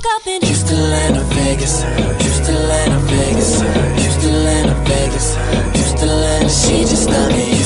woke up in Houston, Atlanta, Vegas. Houston, Atlanta, Vegas. Houston, Atlanta, Vegas. Houston, Atlanta, she just not me.